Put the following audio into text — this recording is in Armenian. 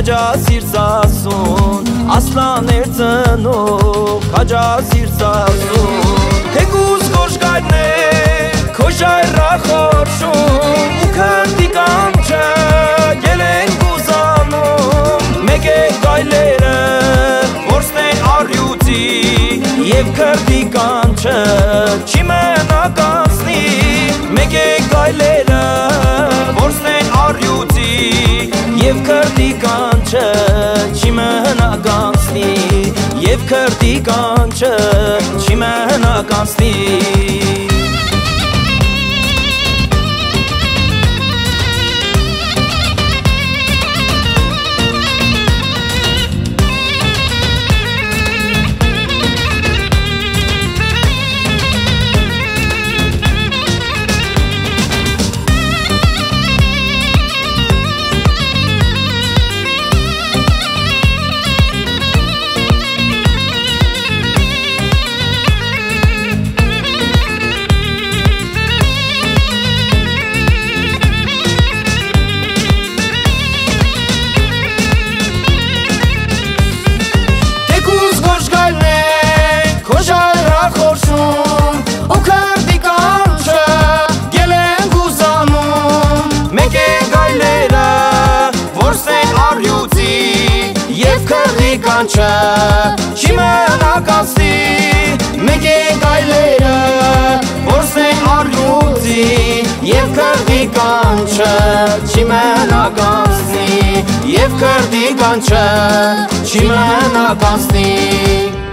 քաջա սիրծասուն ասլան երծնող քաջա սիրծասուն թեկուզ կոշկայրն է քո ժայռա խորշում ու քրտի կանչը գելեն գուզանում մեկ է գայլերը որստեն առյուծի և քրտի կանչը չի մնակացնի մեկ է գայլերը որստեն առյուծի և քրտի կանչը չի մնակացնի և քրտի կանչը չի մնակացնի կանչը չի մնակացնի մեկ է գայլերը որսեն առյուծի և քրտի կանչը չի մնակացնի և քրտի կանչը չի մնակացնի